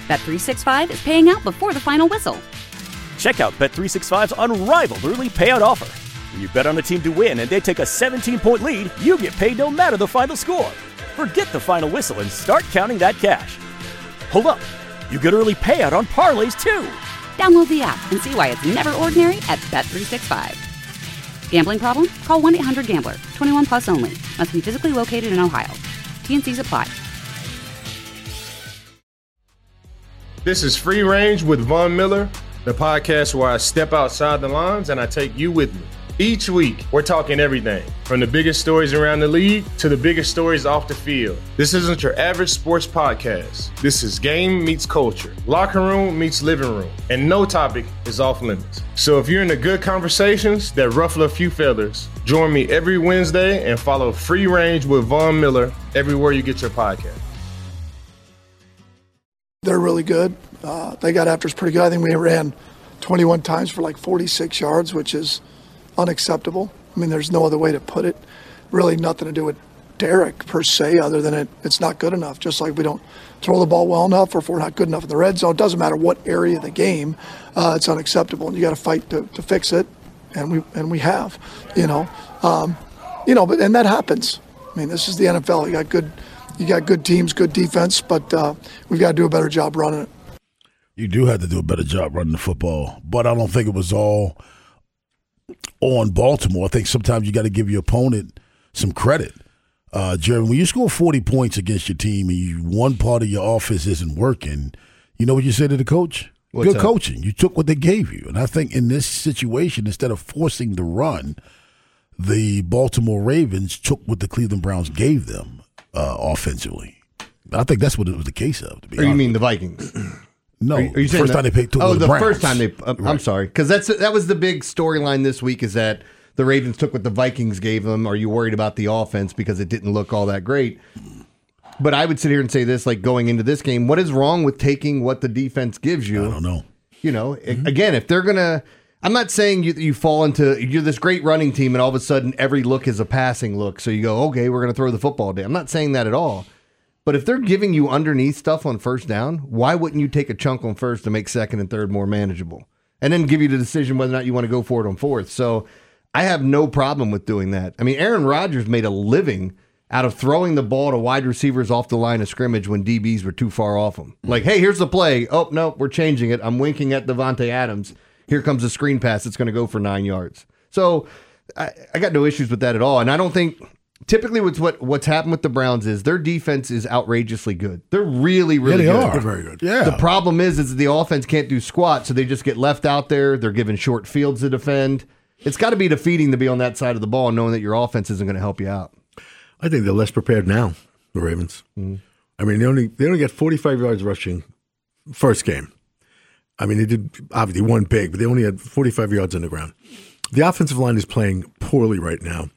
Bet365 is paying out before the final whistle. Check out Bet365's unrivaled early payout offer. When you bet on a team to win and they take a 17-point lead, you get paid no matter the final score. Forget the final whistle and start counting that cash. Hold up. You get early payout on parlays, too. Download the app and see why it's never ordinary at Bet365. Gambling problem? Call 1-800-GAMBLER. 21 plus only. Must be physically located in Ohio. T&Cs apply. This is Free Range with Von Miller, the podcast where I step outside the lines and I take you with me. Each week, we're talking everything from the biggest stories around the league to the biggest stories off the field. This isn't your average sports podcast. This is game meets culture, locker room meets living room, and no topic is off limits. So if you're into good conversations that ruffle a few feathers, join me every Wednesday and follow Free Range with Von Miller everywhere you get your podcast. They're really good. They got after us pretty good. I think we ran 21 times for like 46 yards, which is unacceptable. I mean, there's no other way to put it. Really nothing to do with Derek per se, other than it's not good enough. Just like we don't throw the ball well enough, or if we're not good enough in the red zone, it doesn't matter what area of the game, it's unacceptable, and you got to fight to fix it, and we have, but that happens. I mean, this is the NFL. You got good teams, good defense, but we've got to do a better job running it. You do have to do a better job running the football, but I don't think it was all on Baltimore. I think sometimes you got to give your opponent some credit. Jeremy, when you score 40 points against your team and one part of your offense isn't working, you know what you say to the coach? What's Good coaching. You took what they gave you. And I think in this situation, instead of forcing the run, the Baltimore Ravens took what the Cleveland Browns gave them offensively. I think that's what it was the case of. To be honest. You mean the Vikings? No, are you the first time they took the Browns. First time they. I'm Right. sorry, because that was the big storyline this week. Is that the Ravens took what the Vikings gave them? Are you worried about the offense because it didn't look all that great? But I would sit here and say this, like going into this game, what is wrong with taking what the defense gives you? I don't know. Again, if they're gonna, I'm not saying you fall into you're this great running team and all of a sudden every look is a passing look, so you go, okay, we're gonna throw the football down. I'm not saying that at all. But if they're giving you underneath stuff on first down, why wouldn't you take a chunk on first to make second and third more manageable? And then give you the decision whether or not you want to go for it on fourth. So I have no problem with doing that. I mean, Aaron Rodgers made a living out of throwing the ball to wide receivers off the line of scrimmage when DBs were too far off him. Like, hey, here's the play. Oh, no, we're changing it. I'm winking at Devontae Adams. Here comes a screen pass. It's going to go for 9 yards. So I got no issues with that at all. And I don't think... Typically, what's happened with the Browns is their defense is outrageously good. They're really, really good. They're very good. Yeah. The problem is the offense can't do squat, so they just get left out there. They're given short fields to defend. It's got to be defeating to be on that side of the ball, knowing that your offense isn't going to help you out. I think they're less prepared now, the Ravens. Mm-hmm. I mean, they only got 45 yards rushing first game. I mean, they did obviously won big, but they only had 45 yards on the ground. The offensive line is playing poorly right now.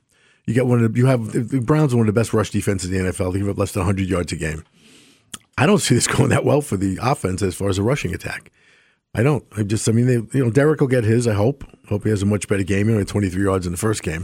The Browns are one of the best rush defenses in the NFL. They give up less than 100 yards a game. I don't see this going that well for the offense as far as a rushing attack. I don't. Derek will get his. I hope. Hope he has a much better game. He only had 23 yards in the first game.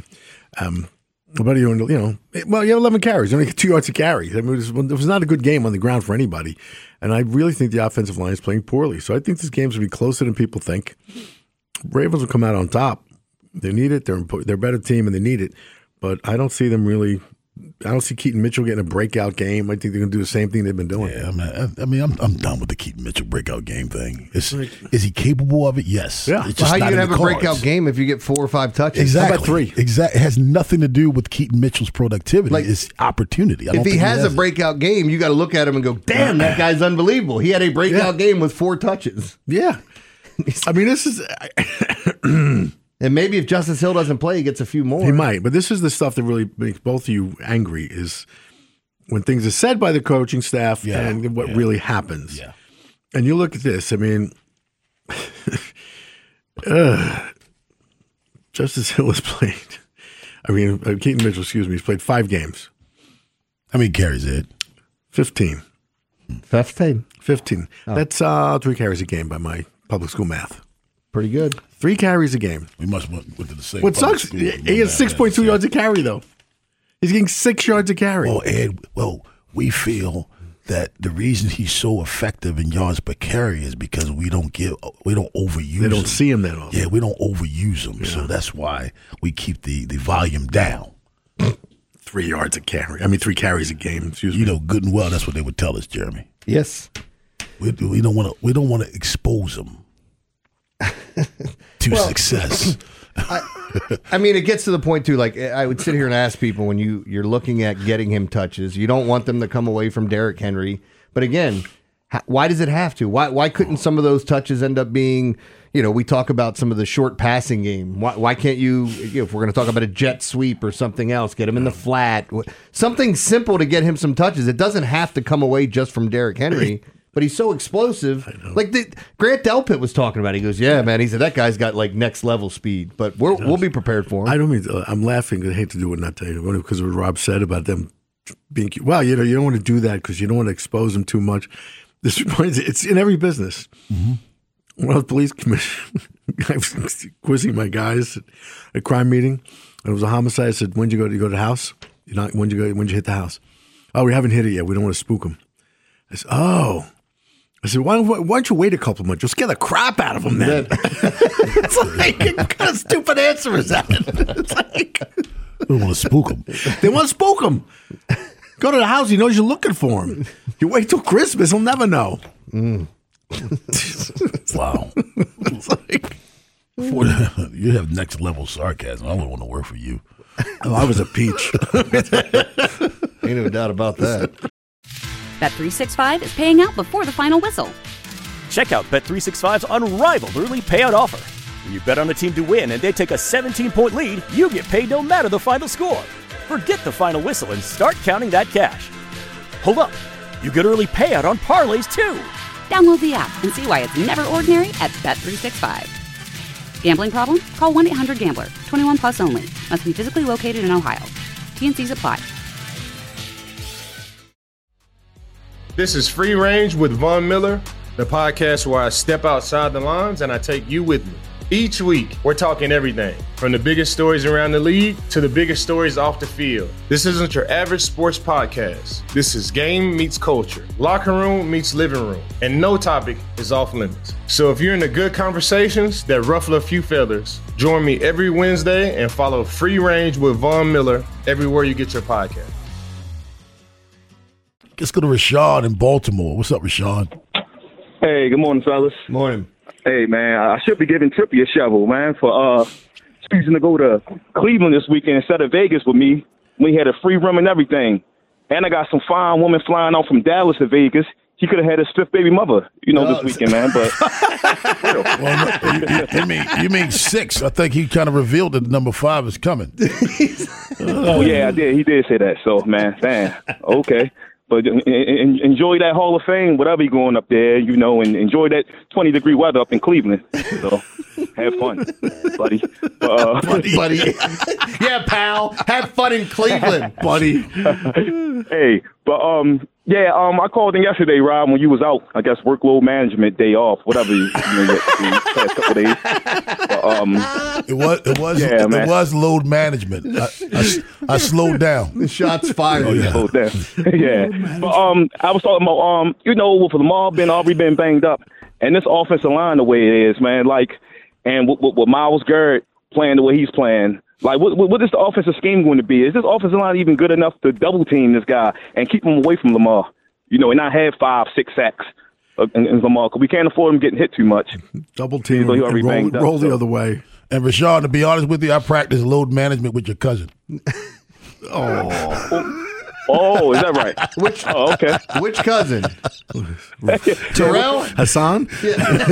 But you have 11 carries. You only get 2 yards to carry. I mean, it was not a good game on the ground for anybody. And I really think the offensive line is playing poorly. So I think this game's going to be closer than people think. Ravens will come out on top. They need it. They're a better team and they need it. But I don't see them really. I don't see Keaton Mitchell getting a breakout game. I think they're going to do the same thing they've been doing. Yeah, I'm done with the Keaton Mitchell breakout game thing. Is he capable of it? Yes. Yeah. It's how just are you not going to in have the a cards. breakout game if you get 4 or 5 touches? Exactly. How about 3? Exactly. It has nothing to do with Keaton Mitchell's productivity. It's opportunity. If he has a breakout game, you got to look at him and go, damn, that guy's unbelievable. He had a breakout game with 4 touches. Yeah. I mean, this is. And maybe if Justice Hill doesn't play, he gets a few more. He might, but this is the stuff that really makes both of you angry is when things are said by the coaching staff and what really happens. Yeah. And you look at this, I mean, Justice Hill has played, Keaton Mitchell, he's played 5 games. How many carries it? 15. 15. Oh. That's 3 carries a game by my public school math. Pretty good. 3 carries a game. We must went to the same. What sucks, he has 6.2 yards a carry, though. He's getting 6 yards a carry. Well, Ed, we feel that the reason he's so effective in yards per carry is because we don't overuse him. They don't see him that often. Yeah, we don't overuse him. Yeah. So that's why we keep the volume down. 3 yards a carry. I mean, 3 carries a game. Excuse me. You know, good and well, that's what they would tell us, Jeremy. Yes. We don't want to expose him to success. I mean, it gets to the point too. Like, I would sit here and ask people when you're looking at getting him touches, you don't want them to come away from Derrick Henry. But again, why does it have to? Why couldn't some of those touches end up being? You know, we talk about some of the short passing game. Why can't you? If we're going to talk about a jet sweep or something else, get him in the flat, something simple to get him some touches. It doesn't have to come away just from Derrick Henry. But he's so explosive. Like Grant Delpit was talking about. He goes, "Yeah, man." He said that guy's got like next level speed. But we'll be prepared for him. I don't mean. I'm laughing. I hate to do it, not tell you, because of what Rob said about them being. Well, you know, you don't want to do that because you don't want to expose them too much. This reminds. It's in every business. Mm-hmm. When I was police commissioner, I was quizzing my guys at a crime meeting. And it was a homicide. I said, "When'd you go? You go to the house? When'd you hit the house? Oh, we haven't hit it yet. We don't want to spook them." I said, "Oh." I said, why don't you wait a couple months? You'll scare the crap out of them then. It's like, what kind of stupid answer is that? It's like, they want to spook them. They want to spook them. Go to the house. He knows you're looking for him. You wait till Christmas, he'll never know. Wow. It's like, you have next level sarcasm. I wouldn't want to work for you. Oh, I was a peach. Ain't no doubt about that. Bet365 is paying out before the final whistle. Check out Bet365's unrivaled early payout offer. When you bet on a team to win and they take a 17-point lead, you get paid no matter the final score. Forget the final whistle and start counting that cash. Hold up. You get early payout on parlays, too. Download the app and see why it's never ordinary at Bet365. Gambling problem? Call 1-800-GAMBLER. 21 plus only. Must be physically located in Ohio. T&Cs apply. This is Free Range with Von Miller, the podcast where I step outside the lines and I take you with me. Each week, we're talking everything from the biggest stories around the league to the biggest stories off the field. This isn't your average sports podcast. This is game meets culture, locker room meets living room, and no topic is off limits. So if you're into good conversations that ruffle a few feathers, join me every Wednesday and follow Free Range with Von Miller everywhere you get your podcast. Let's go to Rashad in Baltimore. What's up, Rashad? Hey, good morning, fellas. Morning. Hey, man, I should be giving Trippy a shovel, man, for choosing to go to Cleveland this weekend instead of Vegas with me. We had a free room and everything. And I got some fine woman flying out from Dallas to Vegas. He could have had his fifth baby mother, this weekend, man. But you mean 6? I think he kind of revealed that number 5 is coming. Oh, yeah, I did. He did say that. So, man, damn. Okay. But enjoy that Hall of Fame, whatever you're going up there, and enjoy that 20-degree weather up in Cleveland. So have fun, buddy. Buddy. Yeah, pal. Have fun in Cleveland, buddy. Hey, but I called in yesterday, Rob, when you was out. I guess workload management, day off, whatever you past couple days. But, it was load management. I slowed down. The shots fired. Oh, yeah. Slowed down. Yeah. But I was talking about with Lamar already been banged up, and this offensive line the way it is, man. And with Myles Garrett playing the way he's playing. Like, what is the offensive scheme going to be? Is this offensive line even good enough to double team this guy and keep him away from Lamar? And not have 5-6 sacks in Lamar, because we can't afford him getting hit too much. Double team and roll the other way. And Rashad, to be honest with you, I practice load management with your cousin. Oh, is that right? Okay. Which cousin? Terrell? Hassan? Yeah.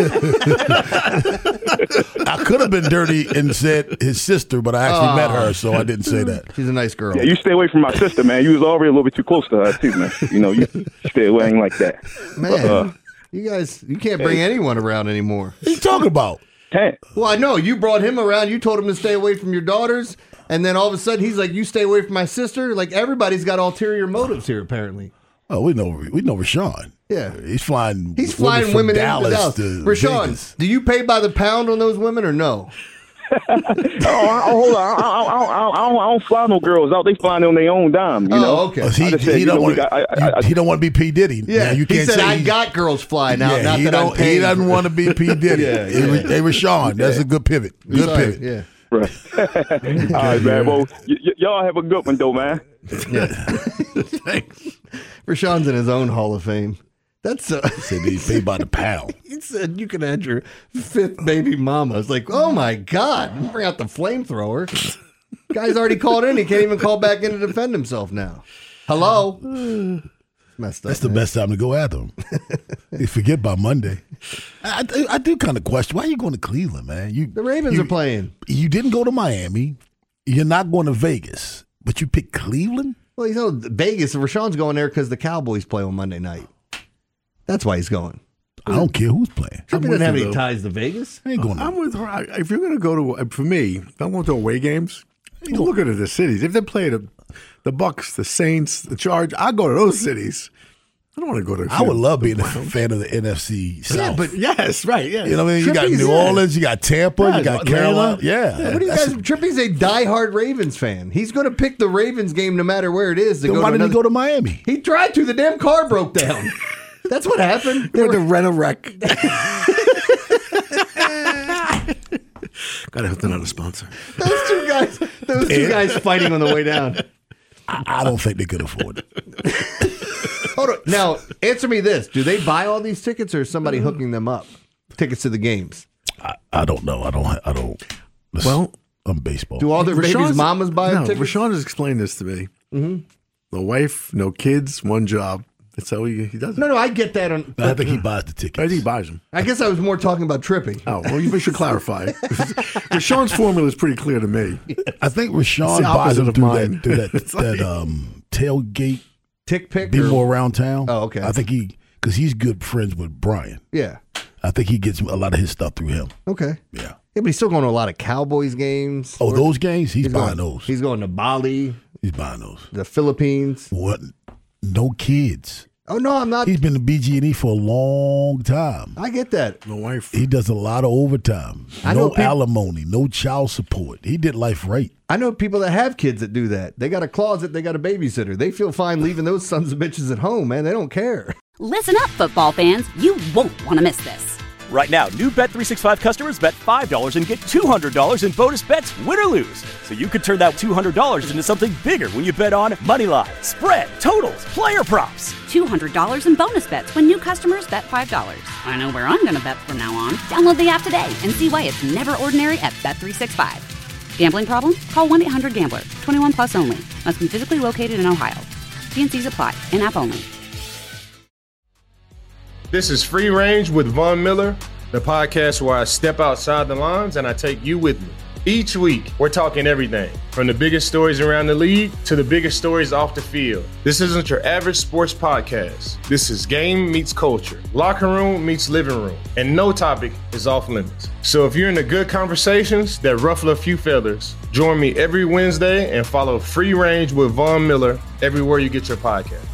I could have been dirty and said his sister, but I actually met her, so I didn't say that. She's a nice girl. Yeah, you stay away from my sister, man. You was already a little bit too close to her, too, man. You stay away like that. Man, you can't bring anyone around anymore. What are you talking about? Well, I know. You brought him around. You told him to stay away from your daughters. And then all of a sudden, he's like, you stay away from my sister? Like, everybody's got ulterior motives here, apparently. Oh, we know Rashawn. Yeah. He's flying women Dallas into to Rashawn, Vegas. Do you pay by the pound on those women or no? Hold on. I don't fly no girls out. They flying on their own dime. You know. Okay. He don't want to be P. Diddy. Yeah, you can't he said say I got girls flying out. Not he that I'm paying. He doesn't want to be P. Diddy. Hey, Rashawn, that's a good pivot. Good pivot. Yeah. Right. All right, man. Well, y'all have a good one, though, man. Yeah. Thanks. Rashawn's in his own Hall of Fame. That's he said he paid by the pound. He said you can add your 5th baby mama. It's like, oh my God, bring out the flamethrower. Guy's already called in. He can't even call back in to defend himself now. Hello. Messed up. That's the best time to go after him. You forget by Monday. I do kind of question, why are you going to Cleveland, man? The Ravens are playing. You didn't go to Miami. You're not going to Vegas, but you picked Cleveland? Well, you know, Vegas, Rashawn's going there because the Cowboys play on Monday night. That's why he's going. I don't care who's playing. Trippy doesn't have any ties to Vegas. I ain't going I'm with her. If you're going to go to, for me, if I'm going to away games, you look at the cities. If they're playing the Bucks, the Saints, the Chargers, I go to those cities. I don't want to go to. I would love being a fan of the NFC South. Yeah, but yes, right. Yes. You know what I mean? You got New Orleans, you got Tampa, you got Carolina. Yeah. What do you guys? Trippy's a diehard Ravens fan. He's going to pick the Ravens game no matter where it is. Then why didn't he go to Miami? He tried to. The damn car broke down. That's what happened. They went to rent a wreck. Gotta have another sponsor. Those two guys fighting on the way down. I don't think they could afford it. Hold on. Now, answer me this. Do they buy all these tickets or is somebody hooking them up? Tickets to the games? I don't know. I don't. Well, I'm baseball. Do all their babies' mamas buy tickets? Rashawn has explained this to me. Mm-hmm. No wife, no kids, one job. That's how he does it. No, I get that. I think he buys the tickets. I think he buys them. I guess I was more talking about Trippy. Oh, well, you should clarify. Rashawn's formula is pretty clear to me. I think Rashawn buys them through that tailgate. Tick pick? Be more around town. Oh, okay. I think because he's good friends with Brian. Yeah. I think he gets a lot of his stuff through him. Okay. Yeah. Yeah, but he's still going to a lot of Cowboys games. Oh, those games? He's buying those. He's going to Bali. He's buying those. The Philippines. What? No kids. Oh, no, I'm not. He's been to BG&E for a long time. I get that. No wife. He does a lot of overtime. No alimony, no child support. He did life right. I know people that have kids that do that. They got a closet, they got a babysitter. They feel fine leaving those sons of bitches at home, man. They don't care. Listen up, football fans. You won't want to miss this. Right now, new Bet365 customers bet $5 and get $200 in bonus bets, win or lose. So you could turn that $200 into something bigger when you bet on moneyline, spread, totals, player props. $200 in bonus bets when new customers bet $5. I know where I'm going to bet from now on. Download the app today and see why it's never ordinary at Bet365. Gambling problem? Call 1-800-GAMBLER. 21 plus only. Must be physically located in Ohio. T&Cs apply. In-app only. This is Free Range with Von Miller, the podcast where I step outside the lines and I take you with me. Each week, we're talking everything from the biggest stories around the league to the biggest stories off the field. This isn't your average sports podcast. This is game meets culture, locker room meets living room, and no topic is off limits. So if you're into good conversations that ruffle a few feathers, join me every Wednesday and follow Free Range with Von Miller everywhere you get your podcast.